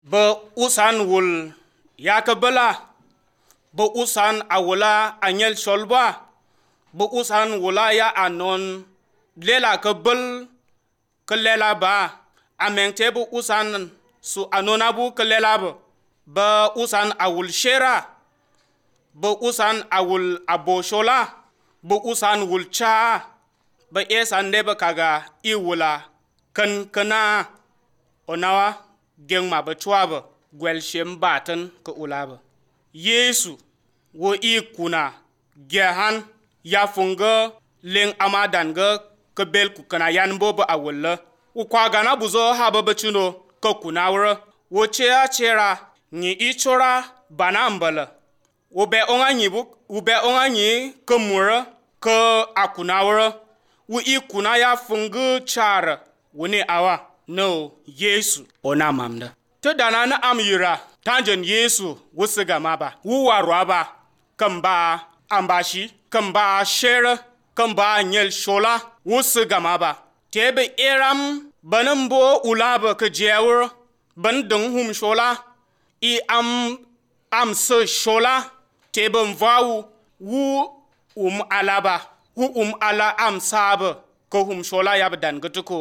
ba usan wul ya ka bala ba usan awula anyel sholba ba usan wula ya anon lela ka bal ka lela ba amengte ba usan su anona bu ka lela ba usan awul shera ba usan awul aboshola ba usan wul cha ba esan deba kaga iwula kan kana onawa gengma ba chwa ba gwel shem batan ka ulaba Yesu wo ikuna gehan ya funga leng amadan ga ka bel ku kana yan bo ba awulla u kwa gana buzo haba ba chuno ka kunawra wo chera ni ichora bana ambala wo be onga nyi ka mura ka akunawra wo ikuna ya funga chara woni awa no Yesu ona mamda to dana na amyira tanjen Yesu wusiga maba wuwarwa ba kamba ambashi kamba shera kamba nyel shola wusiga maba tebe eram banambo ulaba ka jewur bandung hum shola I am se shola tebe mvawu wu alaba wu ala am saba ko hum shola yabdan gutuko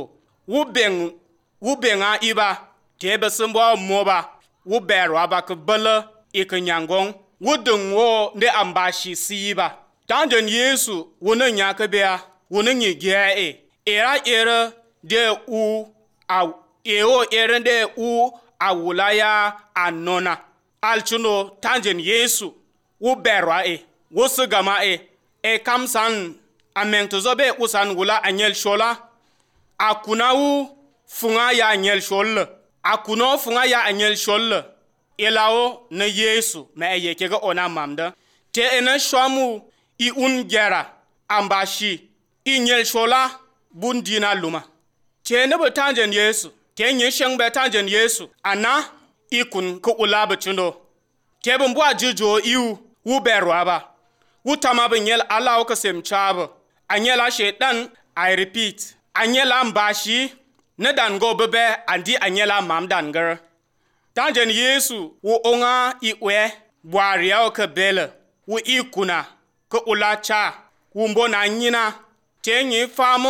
wu benga iba tebe simbo moba wu berwa ba ka bala ikanyangong wu dungwo ne ambashi siba tanjen Yesu wona nyaka bea wona nyi gee era de u aw eo era de u awulaya anona alchuno tanjen Yesu wu berwa wu sigama kamsan amengto zobe usan wula anyel shola akunawu funga ya anyel sholla akuno funga ya anyel sholla elao na Yesu ma yeke ga ona mamda te ena shwamu I ungera ambashi inyel shola bundina luma te ne betanjen Yesu te nyi sheng betanjen Yesu ana ikun ko ulaba chundo te bumbu ajujo iu wu berwaba wu tamabe nyel ala ka semchaba anyela shedan I repeat anyela ambashi ne dan go bebe andi anyela mam dan gar tanjen Yesu wo onga iwe bwaria ka bele wo ikuna ko ulacha wo mbona nyina tenyi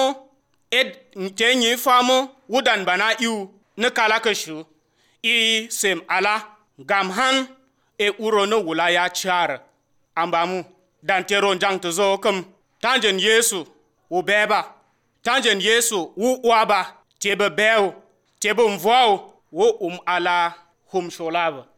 famo wudan bana iu ne kala ka shu I sem ala gamhan uro no wula ya char ambamu dan teron jang to zo kam tanjen Yesu wo beba tanjen Yesu wo waba tebe bew tebe mvao wo ala hum sholaba